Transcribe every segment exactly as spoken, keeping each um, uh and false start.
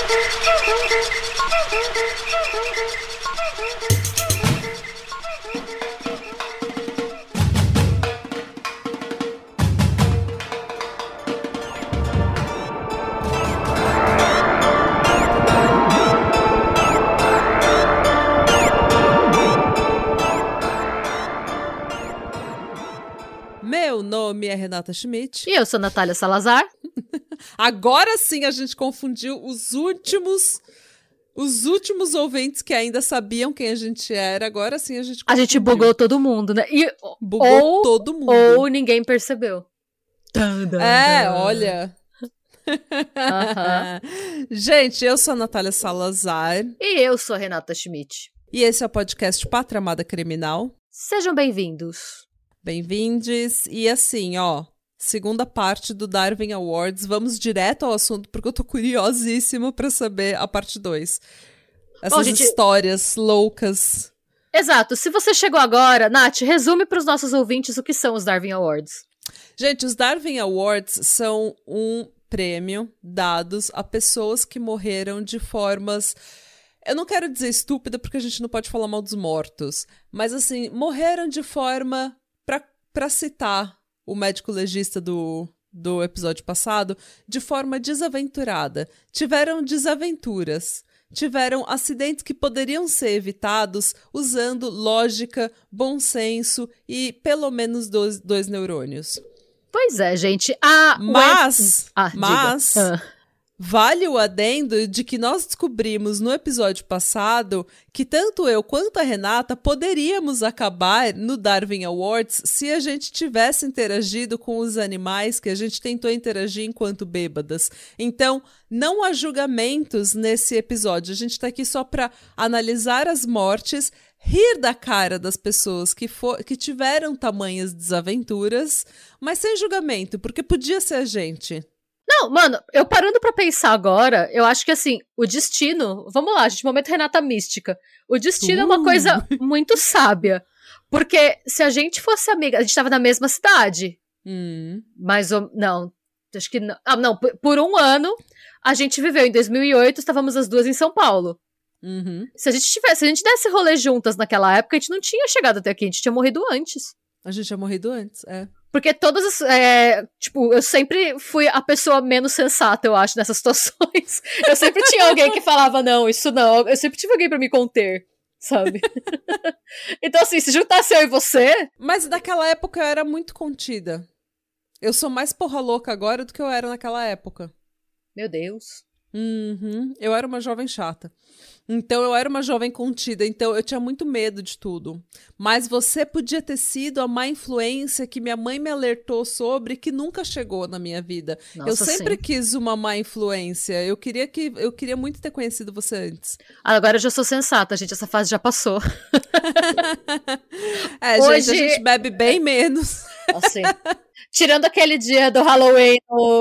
Meu nome é Renata Schmidt. E eu sou Natália Salazar. Agora sim a gente confundiu os últimos... Os últimos ouvintes que ainda sabiam quem a gente era, agora sim a gente confundiu. A gente bugou todo mundo, né? E, bugou ou, todo mundo. Ou ninguém percebeu. É, olha... Uh-huh. Gente, eu sou a Natália Salazar. E eu sou a Renata Schmidt. E esse é o podcast Pátria Amada Criminal. Sejam bem-vindos. Bem-vindes. E assim, ó, segunda parte do Darwin Awards. Vamos direto ao assunto, porque eu tô curiosíssima pra saber a parte dois. Essas Bom, gente... histórias loucas. Exato. Se você chegou agora, Nath, resume pros nossos ouvintes o que são os Darwin Awards. Gente, os Darwin Awards são um prêmio dados a pessoas que morreram de formas... Eu não quero dizer estúpida, porque a gente não pode falar mal dos mortos. Mas, assim, morreram de forma... Pra citar o médico legista do, do episódio passado, de forma desaventurada. Tiveram desaventuras. Tiveram acidentes que poderiam ser evitados usando lógica, bom senso e pelo menos dois, dois neurônios. Pois é, gente. A mas, ah, mas ah. vale o adendo de que nós descobrimos no episódio passado que tanto eu quanto a Renata poderíamos acabar no Darwin Awards se a gente tivesse interagido com os animais que a gente tentou interagir enquanto bêbadas. Então, não há julgamentos nesse episódio. A gente está aqui só para analisar as mortes, rir da cara das pessoas que, for, que tiveram tamanhas desaventuras, mas sem julgamento, porque podia ser a gente. Não, mano, eu parando pra pensar agora, eu acho que assim, o destino... Vamos lá, gente, momento Renata Mística. O destino uh. é uma coisa muito sábia. Porque se a gente fosse amiga... A gente tava na mesma cidade. Hum. Mas, não, acho que não... Ah, não, por, por um ano, a gente viveu. Em dois mil e oito, estávamos as duas em São Paulo. Uhum. Se a gente tivesse, se a gente desse rolê juntas naquela época, a gente não tinha chegado até aqui, a gente tinha morrido antes. A gente tinha morrido antes, é. Porque todas as... É, tipo, eu sempre fui a pessoa menos sensata, eu acho, nessas situações. Eu sempre tinha alguém que falava, não, isso não. Eu sempre tive alguém pra me conter, sabe? Então, assim, se juntasse eu e você... Mas naquela época eu era muito contida. Eu sou mais porra louca agora do que eu era naquela época. Meu Deus. Uhum. Eu era uma jovem chata. Então eu era uma jovem contida, então eu tinha muito medo de tudo. Mas você podia ter sido a má influência que minha mãe me alertou sobre, que nunca chegou na minha vida. Nossa, eu sempre sim. quis uma má influência. Eu queria que eu queria muito ter conhecido você antes. Agora eu já sou sensata, gente, essa fase já passou. É, Hoje... gente, a gente bebe bem menos. Assim, tirando aquele dia do Halloween, no...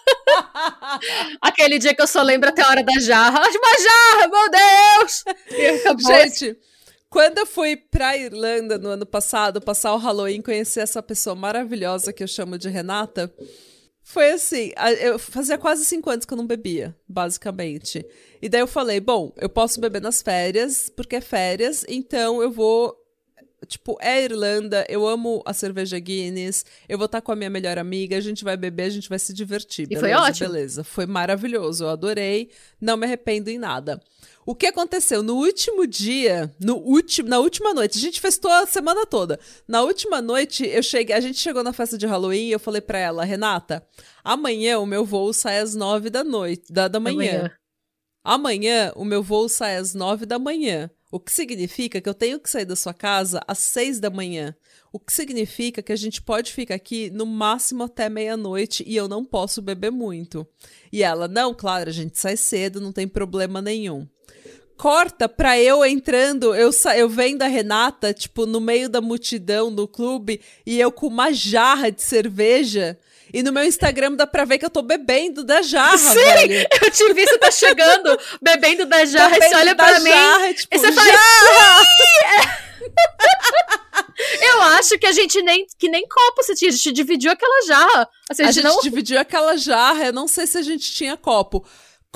aquele dia que eu só lembro até a hora da jarra. Uma jarra, meu Deus! Gente, quando eu fui pra Irlanda no ano passado, passar o Halloween, conhecer essa pessoa maravilhosa que eu chamo de Renata, foi assim, eu fazia quase cinco anos que eu não bebia, basicamente. E daí eu falei, bom, eu posso beber nas férias, porque é férias, então eu vou... Tipo, é Irlanda, eu amo a cerveja Guinness, eu vou estar com a minha melhor amiga, a gente vai beber, a gente vai se divertir. E beleza, foi ótimo. Beleza, foi maravilhoso, eu adorei, não me arrependo em nada. O que aconteceu? No último dia, no último, na última noite, a gente festou a semana toda. Na última noite, eu cheguei, a gente chegou na festa de Halloween e eu falei pra ela, Renata, amanhã o meu voo sai às nove da noite, da, da manhã. Amanhã. Amanhã o meu voo sai às nove da manhã. O que significa que eu tenho que sair da sua casa às seis da manhã. O que significa que a gente pode ficar aqui no máximo até meia-noite e eu não posso beber muito. E ela, não, claro, a gente sai cedo, não tem problema nenhum. Corta pra eu entrando, eu, sa- eu vendo a Renata, tipo, no meio da multidão no clube, e eu com uma jarra de cerveja... E no meu Instagram dá pra ver que eu tô bebendo da jarra, Sim, velho. Eu te vi, você tá chegando, bebendo da jarra, bebendo e você olha pra mim jarra, tipo, e você jarra! faz... Eu acho que a gente nem, que nem copo você tinha, a gente dividiu aquela jarra. Assim, a, a gente, gente não... dividiu aquela jarra, eu não sei se a gente tinha copo.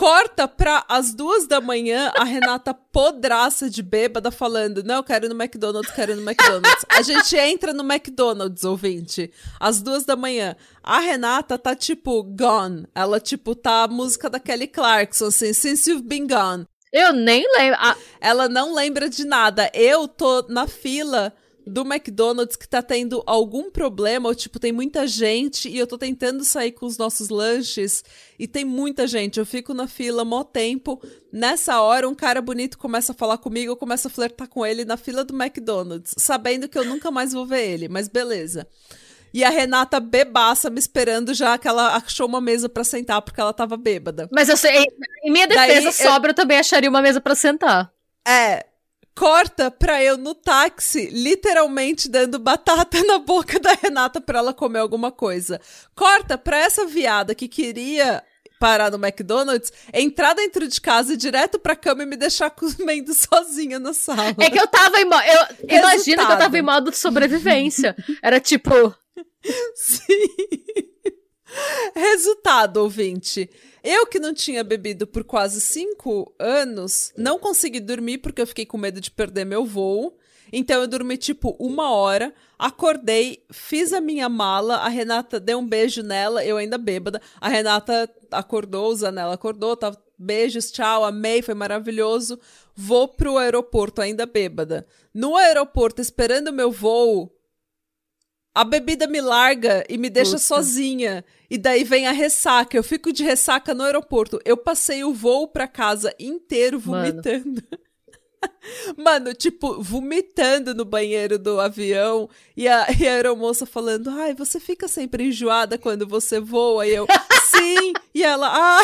Corta pra as duas da manhã, a Renata podraça de bêbada falando, não, eu quero ir no McDonald's, quero ir no McDonald's. A gente entra no McDonald's, ouvinte, às duas da manhã. A Renata tá, tipo, gone. Ela, tipo, tá a música da Kelly Clarkson, assim, Since You've Been Gone. Eu nem lembro. Ah. Ela não lembra de nada. Eu tô na fila do McDonald's que tá tendo algum problema, ou tipo, tem muita gente e eu tô tentando sair com os nossos lanches e tem muita gente, eu fico na fila mó tempo, nessa hora um cara bonito começa a falar comigo, eu começo a flertar com ele na fila do McDonald's, sabendo que eu nunca mais vou ver ele, mas beleza. E a Renata bebaça me esperando já que ela achou uma mesa pra sentar porque ela tava bêbada. Mas eu sei, em minha defesa, Daí, sobra eu... eu também acharia uma mesa pra sentar. É, corta pra eu no táxi, literalmente dando batata na boca da Renata pra ela comer alguma coisa. Corta pra essa viada que queria parar no McDonald's, entrar dentro de casa e direto pra cama e me deixar comendo sozinha na sala. É que eu tava em modo... Eu imagino que eu tava em modo de sobrevivência. Era tipo... Sim. Resultado, ouvinte. Eu que não tinha bebido por quase cinco anos, não consegui dormir porque eu fiquei com medo de perder meu voo. Então eu dormi tipo uma hora, acordei, fiz a minha mala, a Renata deu um beijo nela, eu ainda bêbada. A Renata acordou, o Zanella acordou, tava, beijos, tchau, amei, foi maravilhoso. Vou pro aeroporto ainda bêbada. No aeroporto, esperando o meu voo, a bebida me larga e me deixa Puta. sozinha. E daí vem a ressaca. Eu fico de ressaca no aeroporto. Eu passei o voo pra casa inteiro vomitando. Mano, Mano tipo, vomitando no banheiro do avião. E a, e a aeromoça falando, ai, você fica sempre enjoada quando você voa? E eu, sim. E ela, ah...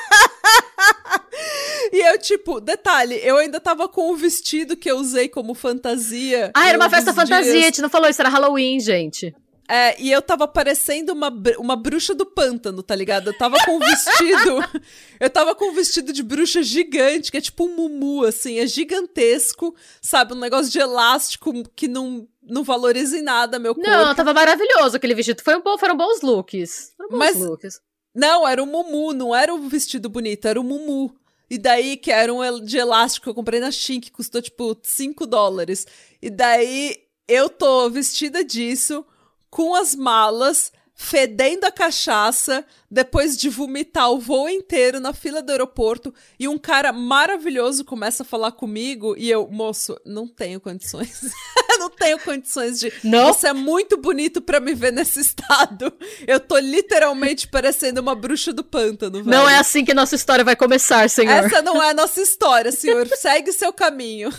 E eu, tipo, detalhe, eu ainda tava com o vestido que eu usei como fantasia. Ah, era uma festa fantasia, dias. A gente não falou isso, era Halloween, gente. É, e eu tava parecendo uma, uma bruxa do pântano, tá ligado? Eu tava com um vestido... eu tava com um vestido de bruxa gigante, que é tipo um mumu, assim, é gigantesco, sabe? Um negócio de elástico que não, não valoriza em nada meu corpo. Não, tava maravilhoso aquele vestido, Foi um bom, foram bons looks. Foram bons Mas, looks. Não, era um mumu, não era um vestido bonito, era um mumu. E daí, que era um de elástico que eu comprei na Shein, que custou, tipo, cinco dólares. E daí, eu tô vestida disso, com as malas, fedendo a cachaça, depois de vomitar o voo inteiro na fila do aeroporto, e um cara maravilhoso começa a falar comigo, e eu, moço, não tenho condições. Não tenho condições de... Não? Você é muito bonito pra me ver nesse estado. Eu tô literalmente parecendo uma bruxa do pântano, velho. Não é assim que nossa história vai começar, senhor. Essa não é a nossa história, senhor. Segue o seu caminho.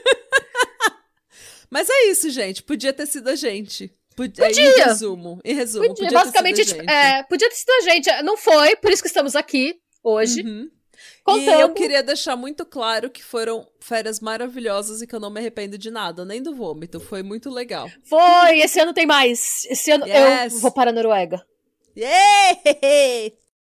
Mas é isso, gente. Podia ter sido a gente. Podia. Em resumo. Em resumo, podia. podia Basicamente, ter sido a gente. É, podia ter sido a gente. Não foi, por isso que estamos aqui hoje. Uhum. Contando. E eu queria deixar muito claro que foram férias maravilhosas e que eu não me arrependo de nada, nem do vômito. Foi muito legal. Foi! Esse ano tem mais. Esse ano yes. eu vou para a Noruega. Yeah!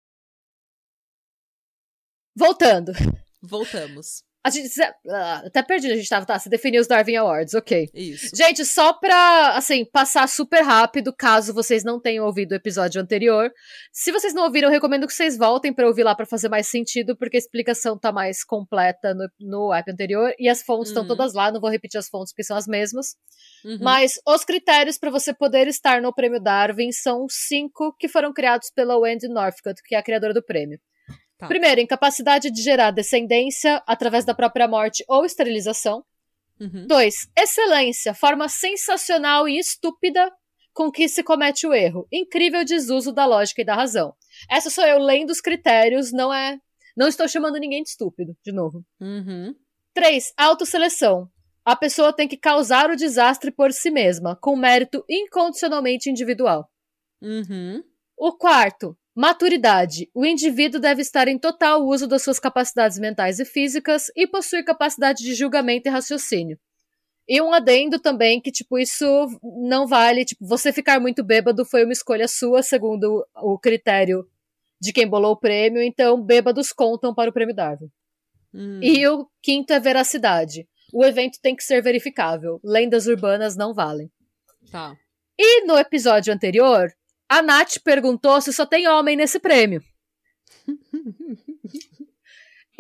Voltando. Voltamos. A gente, até perdi, a gente tava, tá, você definiu os Darwin Awards, ok. Isso. Gente, só pra, assim, passar super rápido, caso vocês não tenham ouvido o episódio anterior. Se vocês não ouviram, eu recomendo que vocês voltem pra ouvir lá pra fazer mais sentido, porque a explicação tá mais completa no, no app anterior, e as fontes estão uhum. todas lá, não vou repetir as fontes porque são as mesmas. Uhum. Mas os critérios pra você poder estar no Prêmio Darwin são cinco que foram criados pela Wendy Northcutt, que é a criadora do prêmio. Tá. Primeiro, incapacidade de gerar descendência através da própria morte ou esterilização. Uhum. Dois, excelência, forma sensacional e estúpida com que se comete o erro. Incrível desuso da lógica e da razão. Essa sou eu lendo os critérios, não é... Não estou chamando ninguém de estúpido, de novo. Uhum. Três, autoseleção. A pessoa tem que causar o desastre por si mesma, com mérito incondicionalmente individual. Uhum. O quarto, maturidade. O indivíduo deve estar em total uso das suas capacidades mentais e físicas e possuir capacidade de julgamento e raciocínio. E um adendo também que, tipo, isso não vale, tipo, você ficar muito bêbado foi uma escolha sua, segundo o critério de quem bolou o prêmio, então bêbados contam para o Prêmio Darwin. Hum. E o quinto é veracidade. O evento tem que ser verificável. Lendas urbanas não valem. Tá. E no episódio anterior, a Nath perguntou se só tem homem nesse prêmio.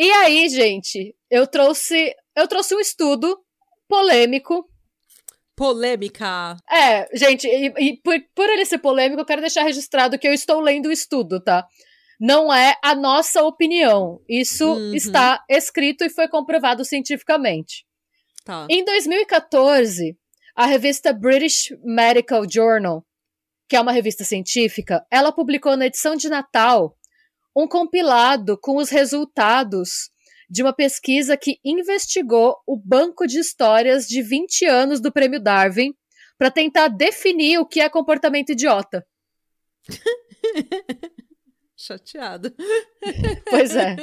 E aí, gente, eu trouxe, eu trouxe um estudo polêmico. Polêmica. É, gente, e, e por, por ele ser polêmico, eu quero deixar registrado que eu estou lendo o estudo, tá? Não é a nossa opinião. Isso uhum. está escrito e foi comprovado cientificamente. Tá. Em dois mil e catorze, a revista British Medical Journal, que é uma revista científica, ela publicou na edição de Natal um compilado com os resultados de uma pesquisa que investigou o banco de histórias de vinte anos do Prêmio Darwin para tentar definir o que é comportamento idiota. Chateado. Pois é.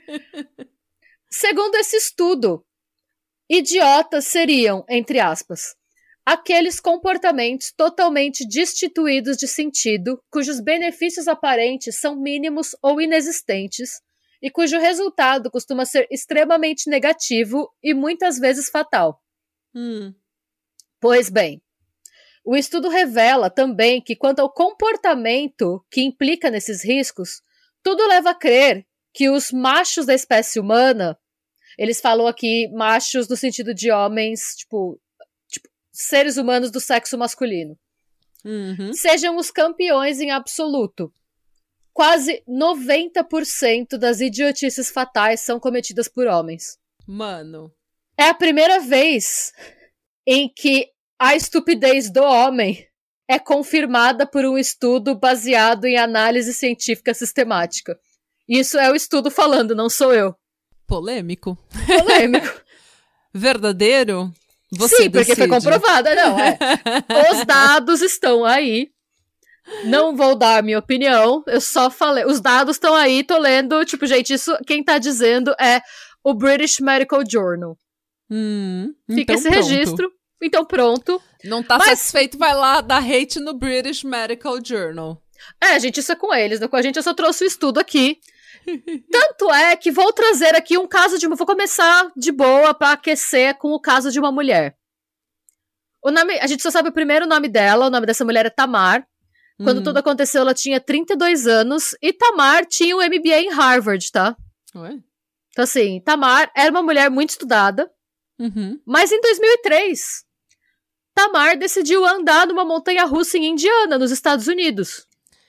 Segundo esse estudo, idiotas seriam, entre aspas, aqueles comportamentos totalmente destituídos de sentido, cujos benefícios aparentes são mínimos ou inexistentes, e cujo resultado costuma ser extremamente negativo e muitas vezes fatal. Hum. Pois bem, o estudo revela também que, quanto ao comportamento que implica nesses riscos, tudo leva a crer que os machos da espécie humana, eles falam aqui machos no sentido de homens, tipo, tipo seres humanos do sexo masculino, uhum. sejam os campeões em absoluto. Quase noventa por cento das idiotices fatais são cometidas por homens. Mano. É a primeira vez em que a estupidez do homem é confirmada por um estudo baseado em análise científica sistemática. Isso é o estudo falando, não sou eu. Polêmico. Polêmico. Verdadeiro? Você Sim, porque decide. foi comprovada, não, é. Os dados estão aí. Não vou dar minha opinião, eu só falei. Os dados estão aí, tô lendo. Tipo, gente, isso quem tá dizendo é o British Medical Journal. Hum, Fica então esse pronto. registro. Então pronto. Não tá Mas... satisfeito, vai lá dar hate no British Medical Journal. É, gente, isso é com eles. Com a gente eu só trouxe o estudo aqui. Tanto é que vou trazer aqui um caso de... Vou começar de boa pra aquecer com o caso de uma mulher. O nome... A gente só sabe o primeiro nome dela. O nome dessa mulher é Tamar. Quando hum. tudo aconteceu, ela tinha trinta e dois anos. E Tamar tinha um M B A em Harvard, tá? Ué? Então, assim, Tamar era uma mulher muito estudada. Uhum. Mas em dois mil e três, Tamar decidiu andar numa montanha-russa em Indiana, nos Estados Unidos.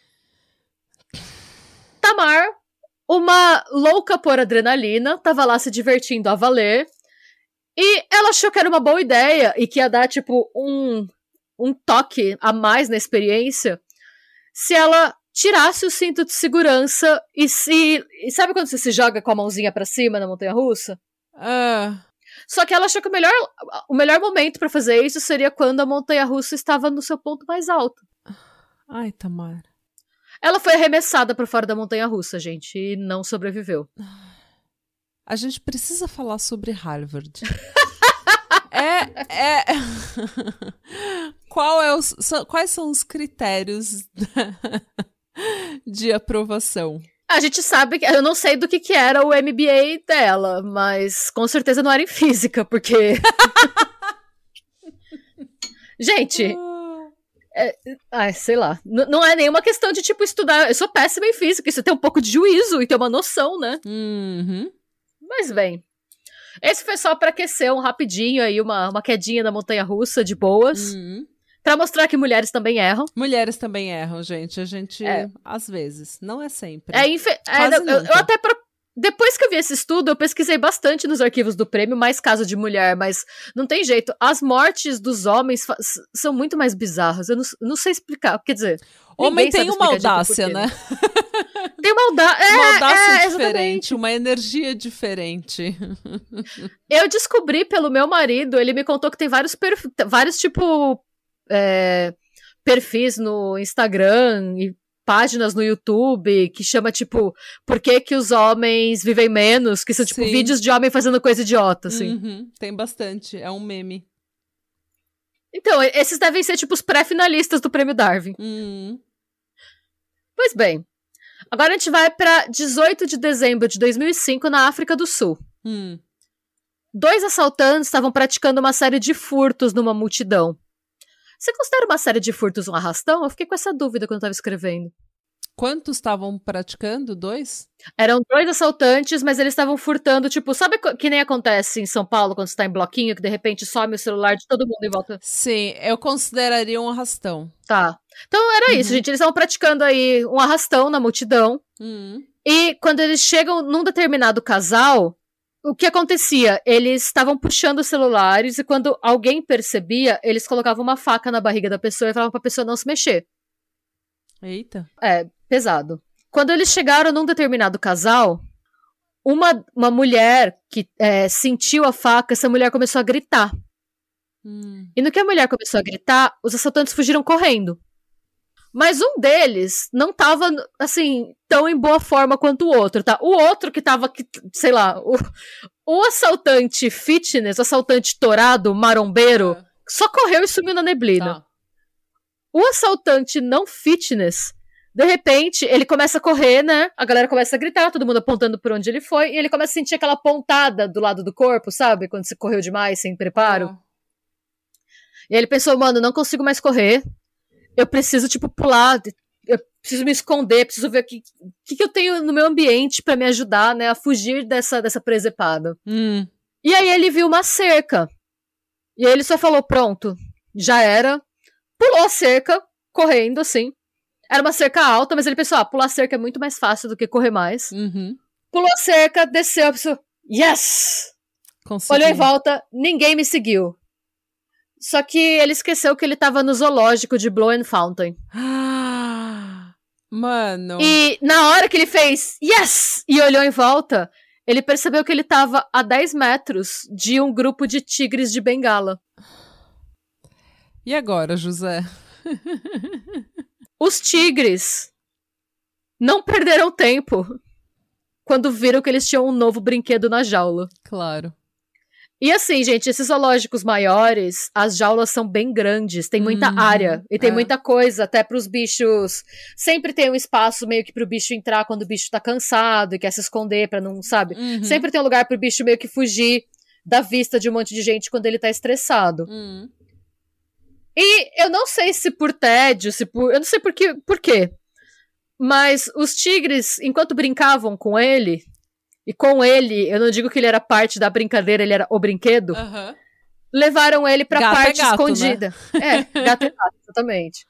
Tamar, uma louca por adrenalina, tava lá se divertindo a valer. E ela achou que era uma boa ideia e que ia dar, tipo, um, um toque a mais na experiência se ela tirasse o cinto de segurança e se... E sabe quando você se joga com a mãozinha pra cima na montanha-russa? Ah... Só que ela achou que o melhor, o melhor momento pra fazer isso seria quando a montanha-russa estava no seu ponto mais alto. Ai, Tamar. Ela foi arremessada pra fora da montanha-russa, gente, e não sobreviveu. A gente precisa falar sobre Harvard. é, é... Qual é os, quais são os critérios de aprovação? A gente sabe que... Eu não sei do que, que era o M B A dela, mas com certeza não era em física, porque... gente... É, ai, sei lá. N- não é nenhuma questão de, tipo, estudar... Eu sou péssima em física, isso tem um pouco de juízo e ter uma noção, né? Uhum. Mas, bem... Esse foi só pra aquecer um rapidinho aí, uma, uma quedinha na montanha-russa, de boas. Uhum. Pra mostrar que mulheres também erram. Mulheres também erram, gente. A gente, é. às vezes, não é sempre. É, infe... é eu, eu até, pro... depois que eu vi esse estudo, eu pesquisei bastante nos arquivos do prêmio, mais caso de mulher, mas não tem jeito. As mortes dos homens fa... são muito mais bizarras. Eu não, não sei explicar, quer dizer... Homem tem uma audácia, né? Tem uma audácia, é, uma audácia é, diferente, exatamente. Uma energia diferente. Eu descobri pelo meu marido, ele me contou que tem vários, perf... vários tipo, é... perfis no Instagram e páginas no YouTube que chama, tipo, por que que os homens vivem menos? Que são, tipo, Sim. vídeos de homem fazendo coisa idiota, assim. Uhum, tem bastante, é um meme. Então, esses devem ser, tipo, os pré-finalistas do Prêmio Darwin. Uhum. Pois bem, agora a gente vai pra dezoito de dezembro de dois mil e cinco, na África do Sul. Hum. Dois assaltantes estavam praticando uma série de furtos numa multidão. Você considera uma série de furtos um arrastão? Eu fiquei com essa dúvida quando eu tava escrevendo. Quantos estavam praticando? Dois? Eram dois assaltantes, mas eles estavam furtando, tipo, sabe que nem acontece em São Paulo, quando você tá em bloquinho, que de repente some o celular de todo mundo em volta? Sim, eu consideraria um arrastão. Tá. Então era Uhum. isso, gente. Eles estavam praticando aí um arrastão na multidão. Uhum. E quando eles chegam num determinado casal, o que acontecia? Eles estavam puxando os celulares e quando alguém percebia, eles colocavam uma faca na barriga da pessoa e falavam pra pessoa não se mexer. Eita. É, pesado. Quando eles chegaram num determinado casal, uma, uma mulher que é, sentiu a faca, essa mulher começou a gritar. Hum. E no que a mulher começou a gritar, os assaltantes fugiram correndo. Mas um deles não tava, assim, tão em boa forma quanto o outro, tá? O outro que tava, sei lá, o, o assaltante fitness, o assaltante torado, marombeiro, É. só correu e sumiu na neblina. Tá. O assaltante não fitness, de repente, ele começa a correr, né? A galera começa a gritar, todo mundo apontando por onde ele foi, e ele começa a sentir aquela pontada do lado do corpo, sabe? Quando você correu demais, sem preparo. Ah. E aí ele pensou, mano, não consigo mais correr. Eu preciso, tipo, pular, eu preciso me esconder, preciso ver o que, que, que eu tenho no meu ambiente pra me ajudar, né, a fugir dessa, dessa presepada. Hum. E aí ele viu uma cerca. E aí ele só falou, pronto, já era. Pulou a cerca, correndo, assim. Era uma cerca alta, mas ele pensou, ah, pular a cerca é muito mais fácil do que correr mais. Uhum. Pulou a cerca, desceu, pensou, yes! Consegui. Olhou em volta, ninguém me seguiu. Só que ele esqueceu que ele tava no zoológico de Blow and Fountain. Ah, mano. E na hora que ele fez yes! E olhou em volta, ele percebeu que ele tava a dez metros de um grupo de tigres de Bengala. E agora, José? Os tigres não perderam tempo quando viram que eles tinham um novo brinquedo na jaula. Claro. E assim, gente, esses zoológicos maiores, as jaulas são bem grandes, tem muita Uhum, área, e tem é. muita coisa, até pros bichos, sempre tem um espaço meio que pro bicho entrar quando o bicho tá cansado e quer se esconder pra não, sabe? Uhum. Sempre tem um lugar pro bicho meio que fugir da vista de um monte de gente quando ele tá estressado. Uhum. E eu não sei se por tédio, se por, eu não sei por, que, por quê, mas os tigres, enquanto brincavam com ele, e com ele, eu não digo que ele era parte da brincadeira, ele era o brinquedo, Uhum. levaram ele pra Gato é parte gato, escondida. Né? É, gato é gato, exatamente.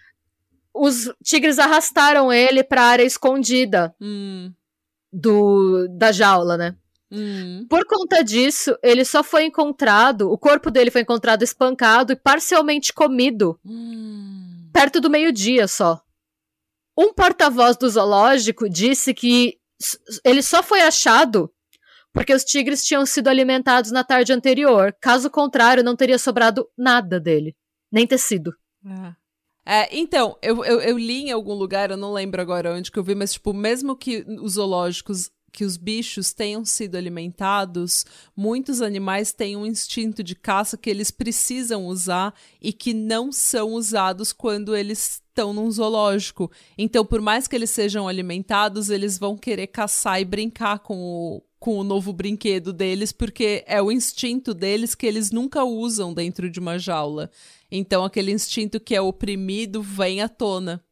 Os tigres arrastaram ele pra área escondida Hum. do, da jaula, né? Hum. Por conta disso, ele só foi encontrado, o corpo dele foi encontrado espancado e parcialmente comido, Hum. perto do meio-dia só. Um porta-voz do zoológico disse que ele só foi achado porque os tigres tinham sido alimentados na tarde anterior. Caso contrário, não teria sobrado nada dele. Nem tecido. É, então, eu, eu, eu li em algum lugar, eu não lembro agora onde que eu vi, mas, tipo, mesmo que os zoológicos, que os bichos tenham sido alimentados, muitos animais têm um instinto de caça que eles precisam usar e que não são usados quando eles estão num zoológico. Então, por mais que eles sejam alimentados, eles vão querer caçar e brincar com o, com o novo brinquedo deles, porque é o instinto deles que eles nunca usam dentro de uma jaula. Então, aquele instinto que é oprimido vem à tona.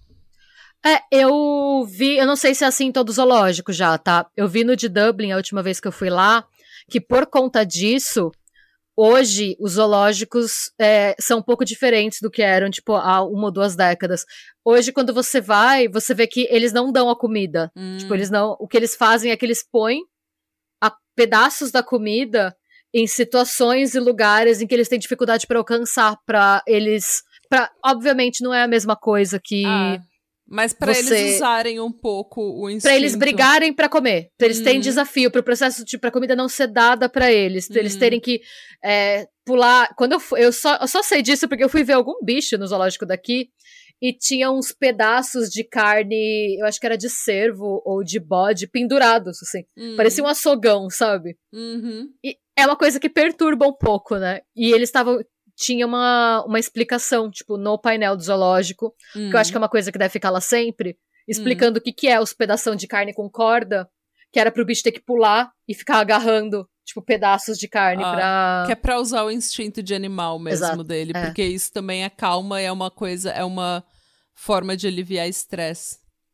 É, eu vi, eu não sei se é assim em todo zoológico já, tá? Eu vi no de Dublin, a última vez que eu fui lá, que por conta disso, hoje os zoológicos é, são um pouco diferentes do que eram, tipo, há uma ou duas décadas. Hoje, quando você vai, você vê que eles não dão a comida. Hum. Tipo, eles não, o que eles fazem é que eles põem a pedaços da comida em situações e lugares em que eles têm dificuldade para alcançar, para eles, pra, obviamente não é a mesma coisa que Ah, mas para você... eles usarem um pouco o instinto. Pra eles brigarem pra comer. Pra eles Hum. terem desafio, pro processo de pra comida não ser dada pra eles. Pra Hum. eles terem que é, pular. Quando eu fui, eu só, eu só sei disso porque eu fui ver algum bicho no zoológico daqui e tinha uns pedaços de carne, eu acho que era de cervo ou de bode, pendurados, assim. Hum. Parecia um açouguão, sabe? Uhum. E é uma coisa que perturba um pouco, né? E eles estavam... Tinha uma, uma explicação, tipo, no painel do zoológico, Hum. que eu acho que é uma coisa que deve ficar lá sempre, explicando o que, que é os pedação de carne com corda, que era pro bicho ter que pular e ficar agarrando, tipo, pedaços de carne Ah, pra... Que é pra usar o instinto de animal mesmo Exato, dele, é. porque isso também acalma e é uma coisa, é uma forma de aliviar estresse.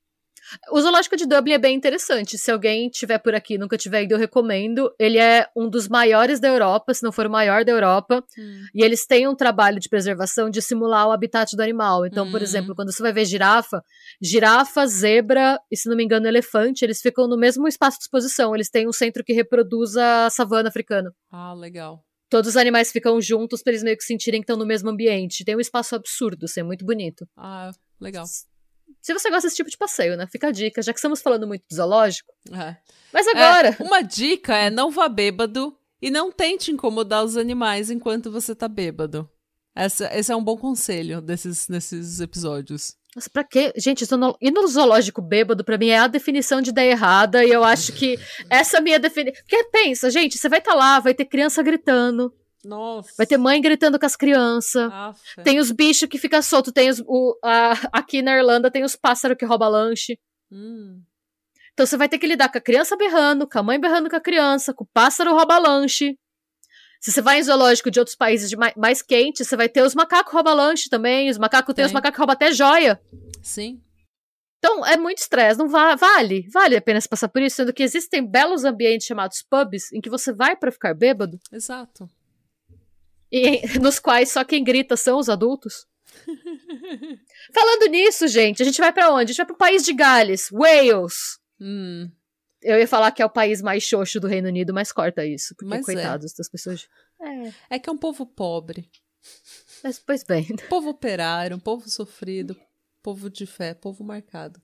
O zoológico de Dublin é bem interessante. Se alguém tiver por aqui e nunca tiver ido, eu recomendo. Ele é um dos maiores da Europa, se não for o maior da Europa. Hum. E eles têm um trabalho de preservação de simular o habitat do animal. Então, hum. por exemplo, quando você vai ver girafa, girafa, zebra e, se não me engano, elefante, eles ficam no mesmo espaço de exposição. Eles têm um centro que reproduz a savana africana. Ah, legal. Todos os animais ficam juntos pra eles meio que sentirem que estão no mesmo ambiente. Tem um espaço absurdo, assim, é muito bonito. Ah, legal. Se você gosta desse tipo de passeio, né? Fica a dica, já que estamos falando muito do zoológico. É. Mas agora... É, uma dica é não vá bêbado e não tente incomodar os animais enquanto você tá bêbado. Essa, esse é um bom conselho desses, desses episódios. Nossa, pra quê? Gente, ir no zoológico bêbado, pra mim, é a definição de ideia errada. E eu acho que essa é a minha definição... Porque pensa, gente, você vai estar tá lá, vai ter criança gritando. Nossa. Vai ter mãe gritando com as crianças. Afa. Tem os bichos que ficam soltos. Tem os, o, a, aqui na Irlanda tem os pássaros que roubam lanche. Hum. Então você vai ter que lidar com a criança berrando, com a mãe berrando com a criança, com o pássaro rouba lanche. Se você vai em zoológico de outros países de mais, mais quentes, você vai ter os macacos rouba lanche também. Os macacos tem, tem os macacos que roubam até joia. Sim. Então é muito estresse. Não va- vale. Vale a pena se passar por isso, sendo que existem belos ambientes chamados pubs em que você vai pra ficar bêbado. Exato. E nos quais só quem grita são os adultos. Falando nisso, gente, a gente vai pra onde? A gente vai pro país de Gales, Wales. Hum. Eu ia falar que é o país mais xoxo do Reino Unido, mas corta isso, porque mas coitados é. das pessoas. É. é que é um povo pobre. Mas, pois bem. Um povo operário, um povo sofrido, povo de fé, povo marcado.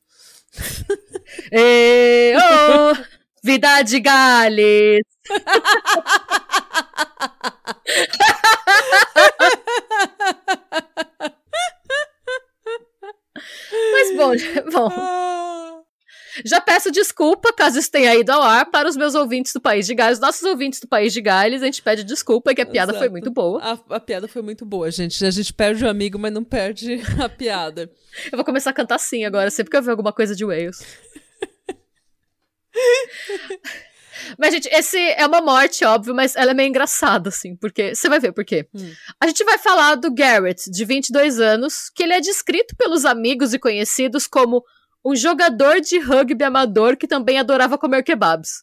Ê, oh, vida de Gales! Mas bom, bom. Já peço desculpa, caso isso tenha ido ao ar, para os meus ouvintes do País de Gales. Nossos ouvintes do País de Gales, a gente pede desculpa, que a piada Exato. foi muito boa. A, a piada foi muito boa, gente. A gente perde o amigo, mas não perde a piada. Eu vou começar a cantar assim agora, sempre que eu ver alguma coisa de Wales. Mas, gente, esse é uma morte, óbvio, mas ela é meio engraçada, assim, porque... Você vai ver por quê. Hum. A gente vai falar do Garrett, de vinte e dois anos, que ele é descrito pelos amigos e conhecidos como um jogador de rugby amador que também adorava comer kebabs.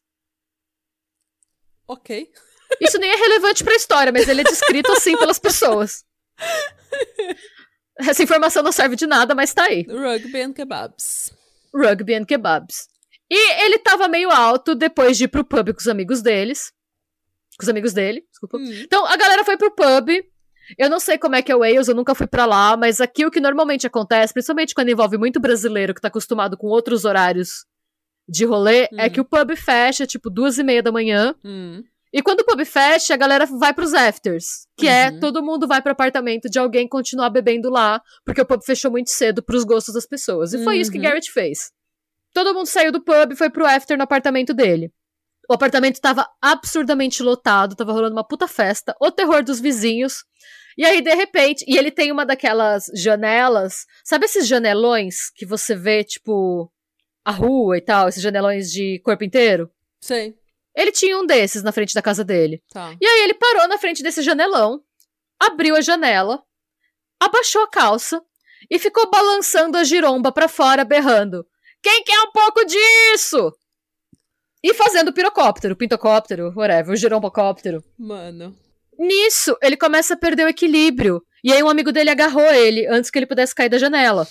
Ok. Isso nem é relevante pra história, mas ele é descrito assim pelas pessoas. Essa informação não serve de nada, mas tá aí. Rugby and kebabs. Rugby and kebabs. E ele tava meio alto depois de ir pro pub com os amigos deles. Com os amigos dele, desculpa. Hum. Então, a galera foi pro pub. Eu não sei como é que é o Wales, eu nunca fui pra lá, mas aqui o que normalmente acontece, principalmente quando envolve muito brasileiro que tá acostumado com outros horários de rolê, hum. é que o pub fecha, tipo, duas e meia da manhã. Hum. E quando o pub fecha, a galera vai pros afters, que uhum. é todo mundo vai pro apartamento de alguém continuar bebendo lá, porque o pub fechou muito cedo pros gostos das pessoas. E foi uhum. isso que Garrett fez. Todo mundo saiu do pub e foi pro after no apartamento dele. O apartamento tava absurdamente lotado, tava rolando uma puta festa, o terror dos vizinhos. E aí, de repente, e ele tem uma daquelas janelas, sabe esses janelões que você vê, tipo, a rua e tal, esses janelões de corpo inteiro? Sei. Ele tinha um desses na frente da casa dele. Tá. E aí ele parou na frente desse janelão, abriu a janela, abaixou a calça e ficou balançando a giromba pra fora, berrando: "Quem quer um pouco disso?" E fazendo pirocóptero, pintocóptero, whatever, o girombocóptero. Mano. Nisso, ele começa a perder o equilíbrio. E aí um amigo dele agarrou ele antes que ele pudesse cair da janela.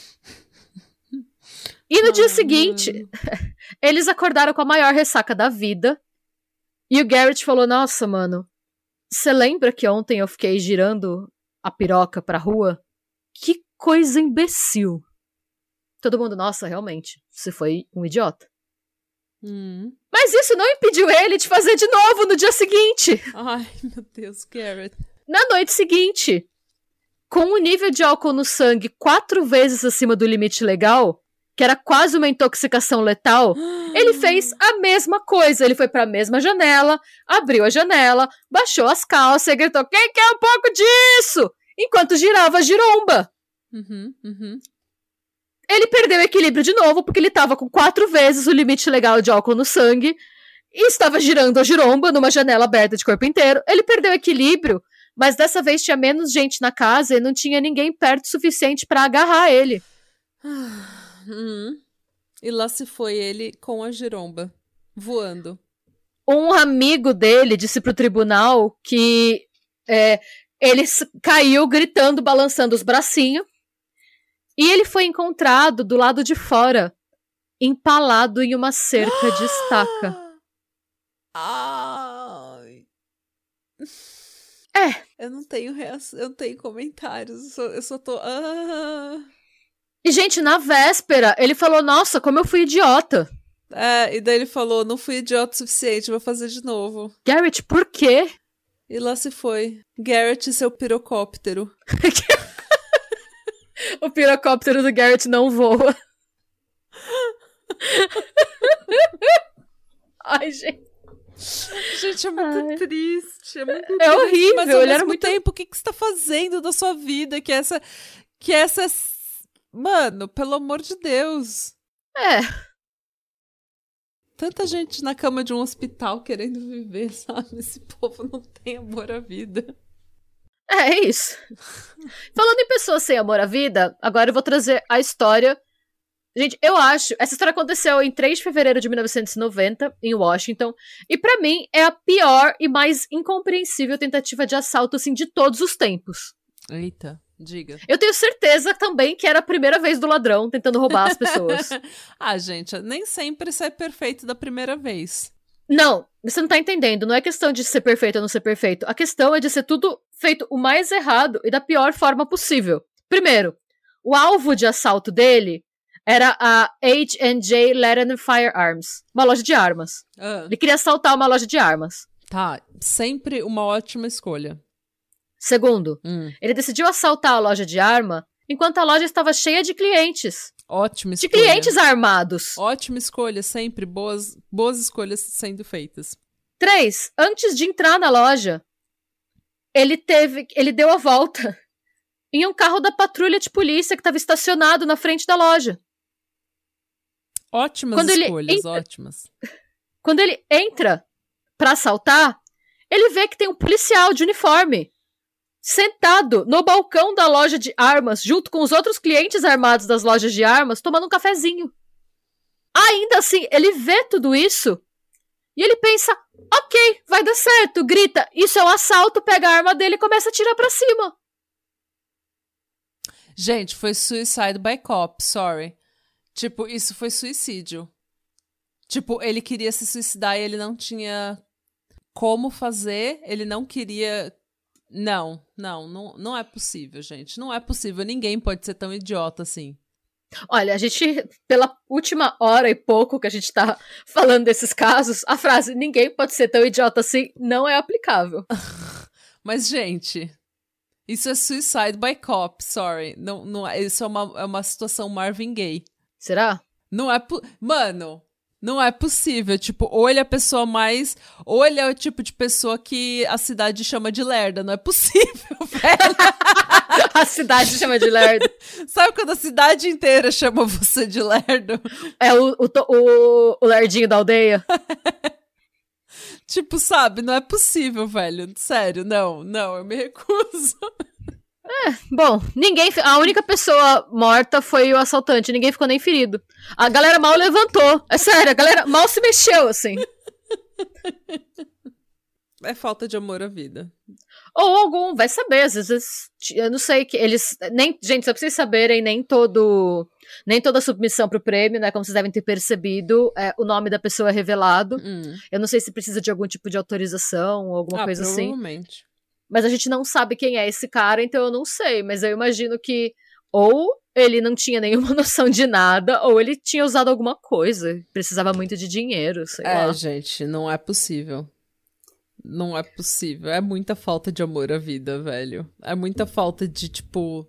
E no ah, dia seguinte, mano. Eles acordaram com a maior ressaca da vida. E o Garrett falou: "Nossa, mano, você lembra que ontem eu fiquei girando a piroca pra rua? Que coisa imbecil." Todo mundo: "Nossa, realmente, você foi um idiota." Hum. Mas isso não impediu ele de fazer de novo no dia seguinte. Ai, meu Deus, Garrett. Na noite seguinte, com um nível de álcool no sangue quatro vezes acima do limite legal, que era quase uma intoxicação letal, ele fez a mesma coisa. Ele foi pra mesma janela, abriu a janela, baixou as calças e gritou: "Quem quer um pouco disso?" Enquanto girava a giromba. Uhum, uhum. Ele perdeu o equilíbrio de novo, porque ele tava com quatro vezes o limite legal de álcool no sangue e estava girando a giromba numa janela aberta de corpo inteiro. Ele perdeu o equilíbrio, mas dessa vez tinha menos gente na casa e não tinha ninguém perto o suficiente pra agarrar ele. Hum. E lá se foi ele com a giromba, voando. Um amigo dele disse pro tribunal que é, ele caiu gritando, balançando os bracinhos, e ele foi encontrado do lado de fora, empalado em uma cerca de estaca. Ai. É. Eu não tenho reação, eu não tenho comentários, eu só, eu só tô... Ah. E, gente, na véspera, ele falou, nossa, como eu fui idiota. É, e daí ele falou, não fui idiota o suficiente, vou fazer de novo. Garrett, por quê? E lá se foi. Garrett e seu pirocóptero. O pirocóptero do Garrett não voa. Ai, gente. Gente, é muito Ai. triste. É, muito é triste, horrível. Mas ao ele mesmo era muito tempo, o que, que você tá fazendo da sua vida? Que essa... Que essa... Mano, pelo amor de Deus. É. Tanta gente na cama de um hospital querendo viver, sabe? Esse povo não tem amor à vida. É, é isso. Falando em pessoas sem amor à vida, agora eu vou trazer a história. Gente, eu acho... Essa história aconteceu em três de fevereiro de mil novecentos e noventa, em Washington. E pra mim, é a pior e mais incompreensível tentativa de assalto, assim, de todos os tempos. Eita. Diga. Eu tenho certeza também que era a primeira vez do ladrão tentando roubar as pessoas. Ah, gente, nem sempre isso é perfeito da primeira vez. Não, você não tá entendendo. Não é questão de ser perfeito ou não ser perfeito. A questão é de ser tudo feito o mais errado e da pior forma possível. Primeiro, o alvo de assalto dele era a H and J Letten Firearms, uma loja de armas. Ah. Ele queria assaltar uma loja de armas. Tá, sempre uma ótima escolha. Segundo, hum. ele decidiu assaltar a loja de arma enquanto a loja estava cheia de clientes. Ótima escolha. De clientes armados. Ótima escolha, sempre. Boas, boas escolhas sendo feitas. Três, antes de entrar na loja, ele teve, ele deu a volta em um carro da patrulha de polícia que estava estacionado na frente da loja. Ótimas Quando escolhas, ele entra, ótimas. Quando ele entra pra assaltar, ele vê que tem um policial de uniforme sentado no balcão da loja de armas, junto com os outros clientes armados das lojas de armas, tomando um cafezinho. Ainda assim, ele vê tudo isso e ele pensa, ok, vai dar certo, grita, isso é um assalto, pega a arma dele e começa a atirar pra cima. Gente, foi suicide by cop, sorry. Tipo, isso foi suicídio. Tipo, ele queria se suicidar e ele não tinha como fazer, ele não queria... Não, não, não, não é possível, gente. Não é possível. Ninguém pode ser tão idiota assim. Olha, a gente, pela última hora e pouco que a gente tá falando desses casos, a frase ninguém pode ser tão idiota assim não é aplicável. Mas, gente, isso é suicide by cop, sorry. Não, não, isso é uma, é uma situação Marvin Gaye. Será? Não é... Po- Mano... Não é possível, tipo, ou ele é a pessoa mais... Ou ele é o tipo de pessoa que a cidade chama de lerda, não é possível, velho. A cidade chama de lerdo. Sabe quando a cidade inteira chama você de lerdo? É o, o, o, o lerdinho da aldeia. Tipo, sabe, não é possível, velho, sério, não, não, eu me recuso. É, bom, ninguém... A única pessoa morta foi o assaltante, ninguém ficou nem ferido. A galera mal levantou. É sério, a galera mal se mexeu, assim. É falta de amor à vida. Ou algum, vai saber, às vezes... Eu não sei, que eles... nem Gente, só pra vocês saberem, nem todo... Nem toda submissão pro prêmio, né, como vocês devem ter percebido, é, o nome da pessoa é revelado. Hum. Eu não sei se precisa de algum tipo de autorização ou alguma ah, coisa assim. Provavelmente. Mas a gente não sabe quem é esse cara, então eu não sei. Mas eu imagino que ou ele não tinha nenhuma noção de nada, ou ele tinha usado alguma coisa. Precisava muito de dinheiro, sei é, lá. gente, não é possível. Não é possível. É muita falta de amor à vida, velho. É muita falta de, tipo...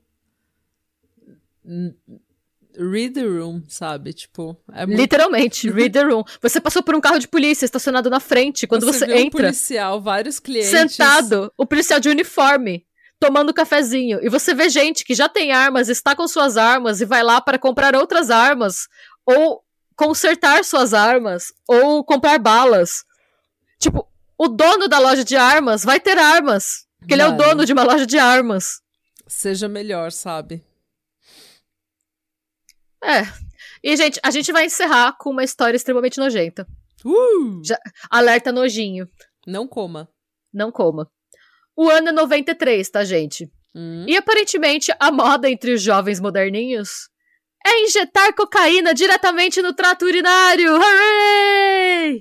Read the room, sabe? Tipo, é muito... Literalmente, read the room. Você passou por um carro de polícia estacionado na frente. Quando você, você vê entra... um policial, vários clientes... Sentado, o policial de uniforme, tomando cafezinho. E você vê gente que já tem armas, está com suas armas e vai lá para comprar outras armas. Ou consertar suas armas. Ou comprar balas. Tipo, o dono da loja de armas vai ter armas. Porque ele é o dono de uma loja de armas. Seja melhor, sabe? É. E, gente, a gente vai encerrar com uma história extremamente nojenta. Uh! Já, alerta nojinho. Não coma. Não coma. O ano é noventa e três, tá, gente? Hum. E aparentemente a moda entre os jovens moderninhos é injetar cocaína diretamente no trato urinário. Hooray!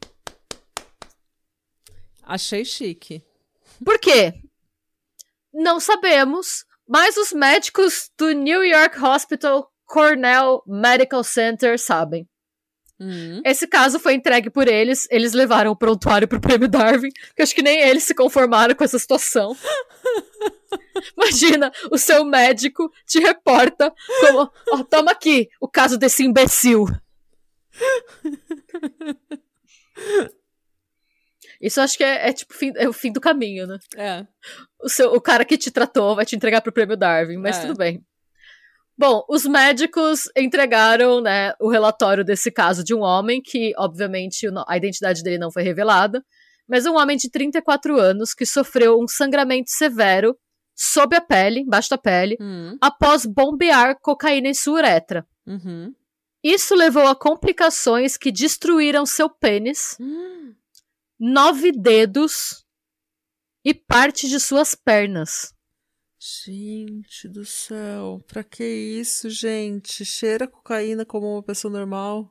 Achei chique. Por quê? Não sabemos, mas os médicos do New York Hospital Cornell Medical Center sabem. Hum. Esse caso foi entregue por eles, eles levaram o prontuário pro prêmio Darwin, que eu acho que nem eles se conformaram com essa situação. Imagina, o seu médico te reporta como, ó, toma aqui o caso desse imbecil. Isso eu acho que é, é tipo fim, é o fim do caminho, né? É. O, seu, o cara que te tratou vai te entregar pro prêmio Darwin, mas é. Tudo bem. Bom, os médicos entregaram, né, o relatório desse caso de um homem que, obviamente, a identidade dele não foi revelada, mas um homem de trinta e quatro anos que sofreu um sangramento severo sob a pele, embaixo da pele, hum. após bombear cocaína em sua uretra. Uhum. Isso levou a complicações que destruíram seu pênis, hum. nove dedos e parte de suas pernas. Gente do céu, pra que isso, gente? Cheira cocaína como uma pessoa normal?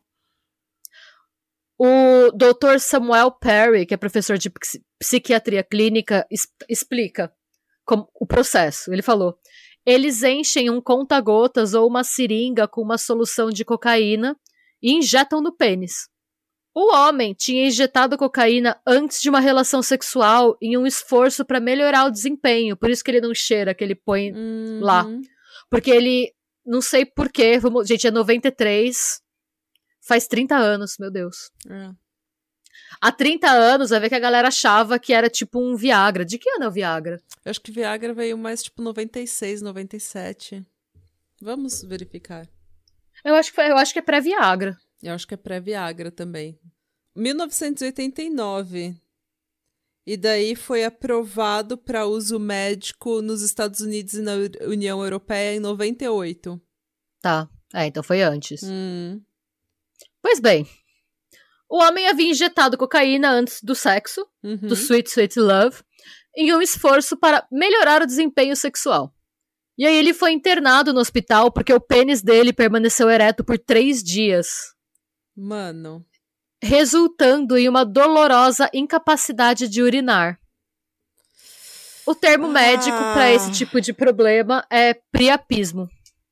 O doutor Samuel Perry, que é professor de psi- psiquiatria clínica, es- explica como, o processo. Ele falou, eles enchem um conta-gotas ou uma seringa com uma solução de cocaína e injetam no pênis. O homem tinha injetado cocaína antes de uma relação sexual em um esforço para melhorar o desempenho. Por isso que ele não cheira, que ele põe uhum. lá. Porque ele, não sei porquê, vamos, gente, é noventa e três, faz trinta anos, meu Deus. É. Há trinta anos, vai ver que a galera achava que era tipo um Viagra. De que ano é o Viagra? Eu acho que Viagra veio mais tipo noventa e seis, noventa e sete. Vamos verificar. Eu acho que, foi, eu acho que é pré-Viagra. Eu acho que é pré-Viagra também. mil novecentos e oitenta e nove. E daí foi aprovado para uso médico nos Estados Unidos e na União Europeia em noventa e oito. Tá, é, então foi antes. Hum. Pois bem, o homem havia injetado cocaína antes do sexo, Uhum. do Sweet Sweet Love, em um esforço para melhorar o desempenho sexual. E aí ele foi internado no hospital porque o pênis dele permaneceu ereto por três dias. Mano. Resultando em uma dolorosa incapacidade de urinar. O termo ah. médico para esse tipo de problema é priapismo.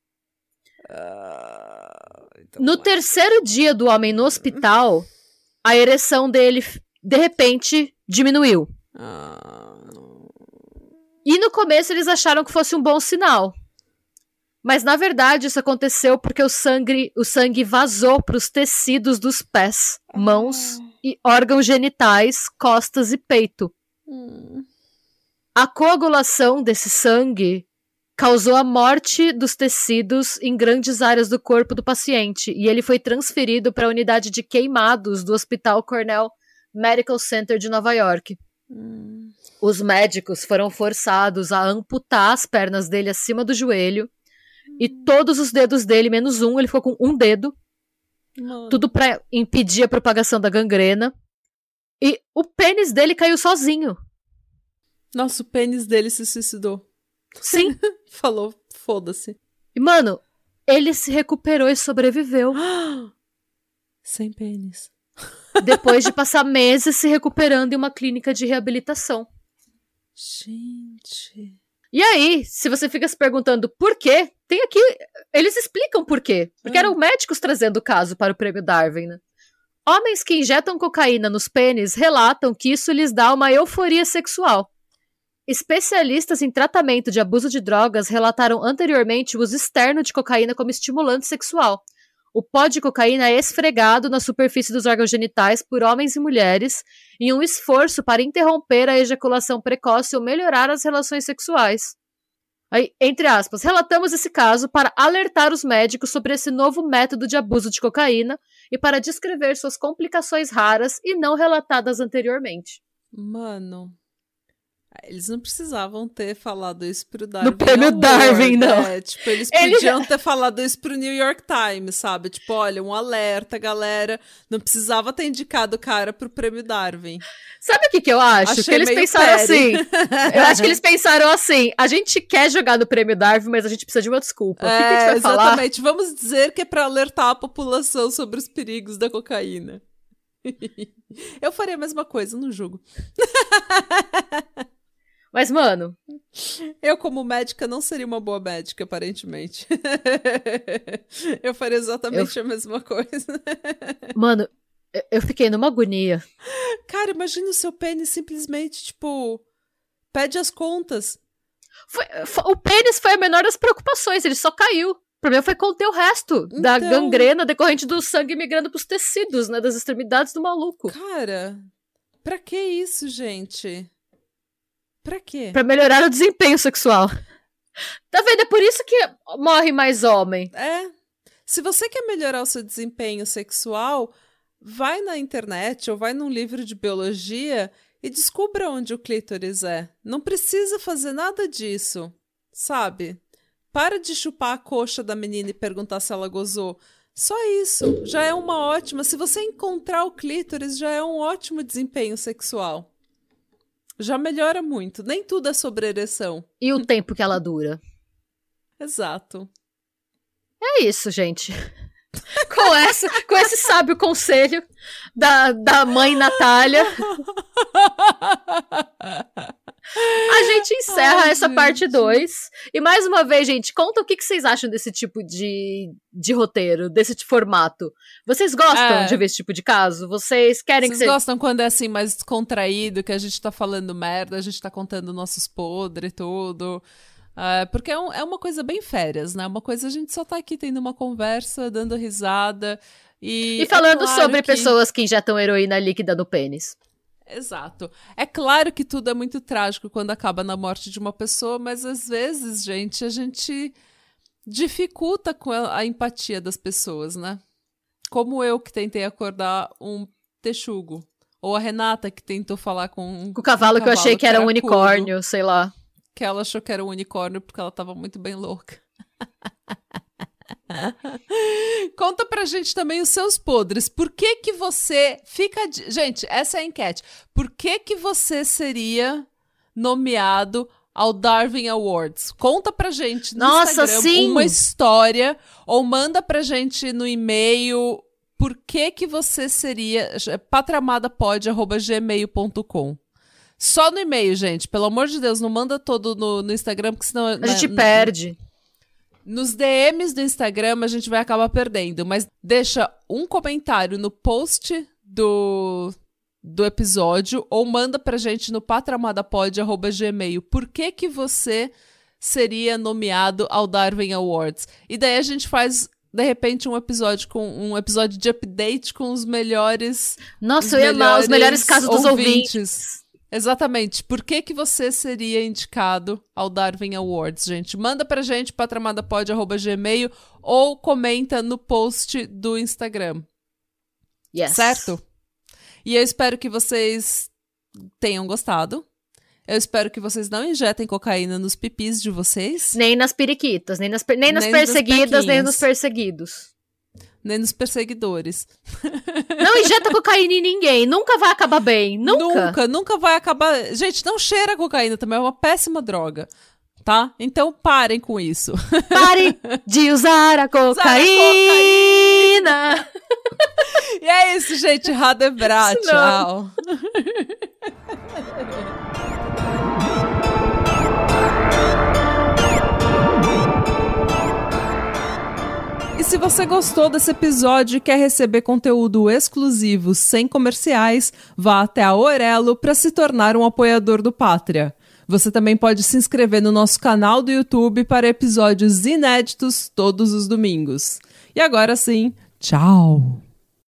Ah, então no é. terceiro dia do homem no hospital, a ereção dele, de repente, diminuiu. Ah. E no começo eles acharam que fosse um bom sinal. Mas na verdade isso aconteceu porque o sangue, o sangue vazou para os tecidos dos pés, mãos ah. e órgãos genitais, costas e peito. Hum. A coagulação desse sangue causou a morte dos tecidos em grandes áreas do corpo do paciente e ele foi transferido para a unidade de queimados do Hospital Cornell Medical Center de Nova York. Hum. Os médicos foram forçados a amputar as pernas dele acima do joelho hum. e todos os dedos dele, menos um, ele ficou com um dedo, Mano. tudo para impedir a propagação da gangrena. E o pênis dele caiu sozinho. Nossa, o pênis dele se suicidou. Sim. Falou, foda-se. E, mano, ele se recuperou e sobreviveu. Sem pênis. Depois de passar meses se recuperando em uma clínica de reabilitação. Gente. E aí, se você fica se perguntando por quê, tem aqui... Eles explicam por quê. Porque ah. eram médicos trazendo o caso para o prêmio Darwin, né? Homens que injetam cocaína nos pênis relatam que isso lhes dá uma euforia sexual. Especialistas em tratamento de abuso de drogas relataram anteriormente o uso externo de cocaína como estimulante sexual. O pó de cocaína é esfregado na superfície dos órgãos genitais por homens e mulheres em um esforço para interromper a ejaculação precoce ou melhorar as relações sexuais. Aí, entre aspas, relatamos esse caso para alertar os médicos sobre esse novo método de abuso de cocaína e para descrever suas complicações raras e não relatadas anteriormente. Mano... Eles não precisavam ter falado isso pro Darwin. No prêmio Award, Darwin, não. É, tipo, eles Ele podiam já- ter falado isso pro New York Times, sabe? Tipo, olha, um alerta, galera. Não precisava ter indicado o cara pro prêmio Darwin. Sabe o que que eu acho? Achei que eles meio pensaram petty. assim. Eu acho que eles pensaram assim, a gente quer jogar no prêmio Darwin, mas a gente precisa de uma desculpa. O que, que a gente É, vai falar? exatamente. Vamos dizer que é pra alertar a população sobre os perigos da cocaína. Eu faria a mesma coisa, não julgo. Mas, mano, Eu, como médica, não seria uma boa médica, aparentemente. Eu faria exatamente a mesma coisa. mano, eu- eu fiquei numa agonia. Cara, imagina o seu pênis simplesmente, tipo, pede as contas. Foi- foi- o pênis foi a menor das preocupações, ele só caiu. O problema foi conter o resto da Então- gangrena decorrente do sangue migrando pros tecidos, né? Das extremidades do maluco. Cara, pra que isso, gente? Pra quê? Pra melhorar o desempenho sexual. Tá vendo? É por isso que morre mais homem. É. Se você quer melhorar o seu desempenho sexual, vai na internet ou vai num livro de biologia e descubra onde o clítoris é. Não precisa fazer nada disso, sabe? Para de chupar a coxa da menina e perguntar se ela gozou. Só isso. Já é uma ótima. Se você encontrar o clítoris, já é um ótimo desempenho sexual. Já melhora muito. Nem tudo é sobre ereção. E o tempo que ela dura. Exato. É isso, gente. Com, essa, com esse sábio conselho da, da mãe Natália, a gente encerra Ai, essa gente. parte dois. E mais uma vez, gente, conta o que, que vocês acham desse tipo de, de roteiro, desse t- formato. Vocês gostam É. de ver esse tipo de caso? Vocês querem Vocês que você... gostam quando é assim, mais descontraído, que a gente tá falando merda, a gente tá contando nossos podres e tudo. É, porque é, um- é uma coisa bem férias, né? Uma coisa a gente só tá aqui tendo uma conversa, dando risada. E, E falando é claro sobre que- pessoas que injetam heroína líquida no pênis. Exato. É claro que tudo é muito trágico quando acaba na morte de uma pessoa, mas às vezes, gente, a gente dificulta com a, a empatia das pessoas, né? Como eu que tentei acordar um texugo. Ou a Renata que tentou falar com Com o cavalo um que eu achei que era um cracudo, unicórnio, sei lá. que ela achou que era um unicórnio porque ela tava muito bem louca. Conta pra gente também os seus podres. Por que que você fica... de- Gente, essa é a enquete. Por que que você seria nomeado ao Darwin Awards? Conta pra gente no Nossa, Instagram sim! uma história ou manda pra gente no e-mail por que que você seria patramadapod arroba gmail ponto com. Só no e-mail, gente. Pelo amor de Deus, não manda todo no, no Instagram, porque senão... A gente perde. Nos D Ms do Instagram a gente vai acabar perdendo, mas deixa um comentário no post do, do episódio ou manda pra gente no patramadapod arroba gmail. Por que que você seria nomeado ao Darwin Awards? E daí a gente faz, de repente, um episódio com um episódio de update com os melhores... Nossa, eu ia amar os melhores casos dos ouvintes. Exatamente. Por que que você seria indicado ao Darwin Awards, gente? Manda pra gente, patramadapod arroba gmail ou comenta no post do Instagram, Yes. certo? E eu espero que vocês tenham gostado. Eu espero que vocês não injetem cocaína nos pipis de vocês, Nem nas periquitas, nem nas, per- nem nas Nem nas perseguidas, nem pequinhas. nos perseguidos. nem nos perseguidores. Não injeta cocaína em ninguém, nunca vai acabar bem, nunca. Nunca, nunca vai acabar... Gente, não cheira a cocaína também, é uma péssima droga, tá? Então parem com isso. Pare de usar a cocaína. E é isso, gente. Radebra, Isso não. tchau. E se você gostou desse episódio e quer receber conteúdo exclusivo sem comerciais, vá até a Orelo para se tornar um apoiador do Pátria. Você também pode se inscrever no nosso canal do YouTube para episódios inéditos todos os domingos. E agora sim, tchau!